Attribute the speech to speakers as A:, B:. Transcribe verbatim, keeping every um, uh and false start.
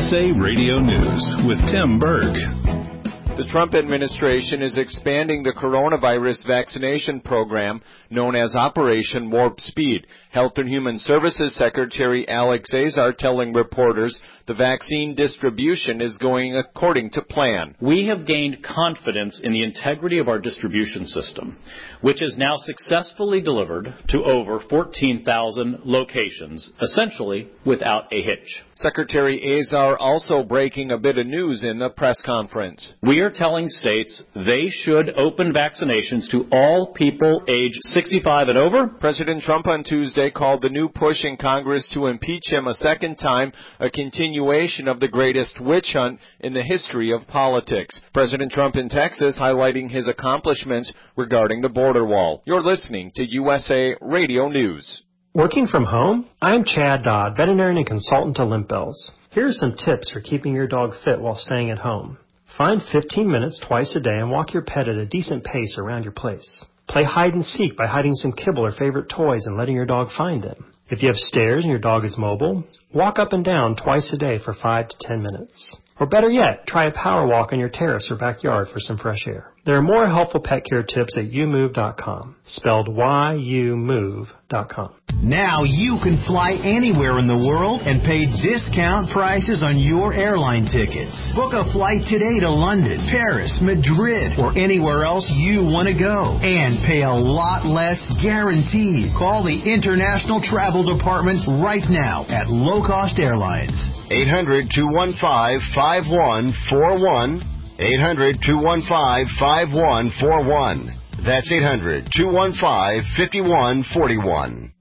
A: S A Radio News with Tim Berg.
B: The Trump administration is expanding the coronavirus vaccination program known as Operation Warp Speed. Health and Human Services Secretary Alex Azar telling reporters the vaccine distribution is going according to plan.
C: We have gained confidence in the integrity of our distribution system, which is now successfully delivered to over fourteen thousand locations, essentially without a hitch.
B: Secretary Azar also breaking a bit of news in the press conference.
C: We are telling states they should open vaccinations to all people age sixty-five and over.
B: President Trump on Tuesday called the new push in Congress to impeach him a second time a continuation of the greatest witch hunt in the history of politics. President Trump in Texas highlighting his accomplishments regarding the border wall. You're listening to U S A Radio News.
D: Working from home? I'm Chad Dodd, veterinarian and consultant to Limp Bells. Here are some tips for keeping your dog fit while staying at home. Find fifteen minutes twice a day and walk your pet at a decent pace around your place. Play hide and seek by hiding some kibble or favorite toys and letting your dog find them. If you have stairs and your dog is mobile, walk up and down twice a day for five to ten minutes. Or better yet, try a power walk on your terrace or backyard for some fresh air. There are more helpful pet care tips at you move dot com, spelled Y U move dot com.
E: Now you can fly anywhere in the world and pay discount prices on your airline tickets. Book a flight today to London, Paris, Madrid, or anywhere else you want to go. And pay a lot less guaranteed. Call the International Travel Department right now at Low Cost Airlines.
F: eight hundred, two one five, five one four one. eight hundred, two one five, five one four one. That's eight hundred, two one five, five one four one.